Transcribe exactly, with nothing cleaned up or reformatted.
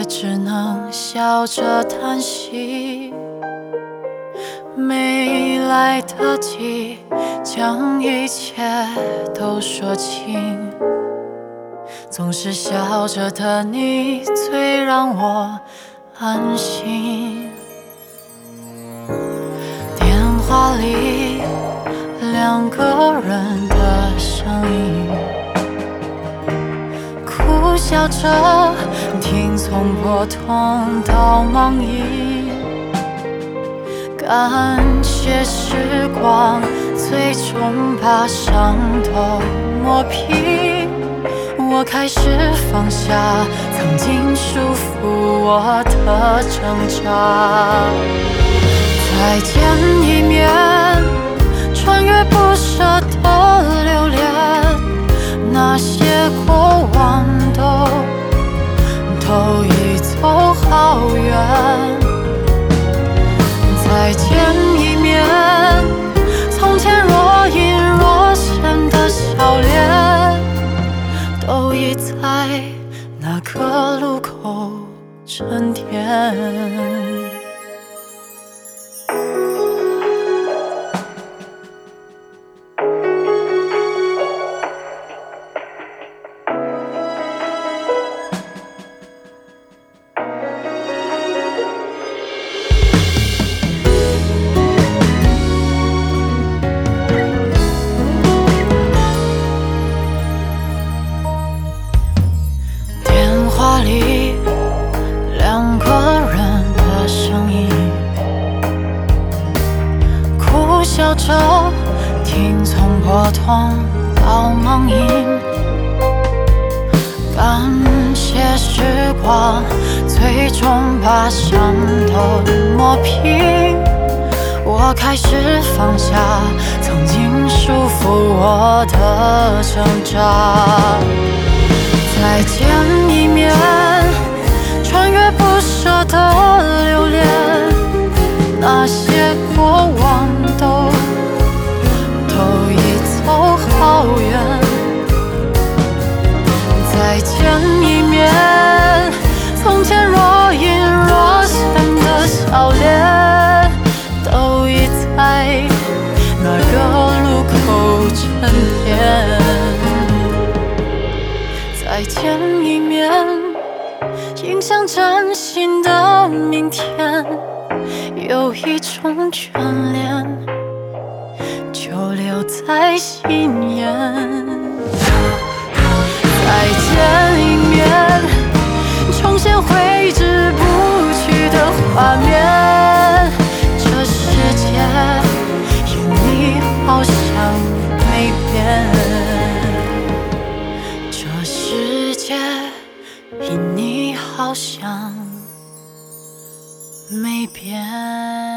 只能笑着叹息，没来得及将一切都说清。总是笑着的你最让我安心。电话里两个人的声音，哭笑着听从破痛到忙音。感谢时光最终把伤都磨平，我开始放下曾经束缚我的挣扎。再见一面，穿越不舍的留恋，那些过往都都已走好远。再见一面，从前若隐若现的笑脸，都已在那个路口沉淀。里两个人的声音，哭笑着听从破痛到忙音。感谢时光最终把伤都磨平，我开始放下曾经束缚我的挣扎。再见一面，穿越不舍的留恋，那些过往都都已走好远。再见一面，从前若隐若现的笑脸，都已在那个路口沉淀。再见一面，映向崭新的明天，有一种眷恋就留在心眼。再见一面，重现挥之不去的画面，这世界因你好像没变。世界因你好像没变。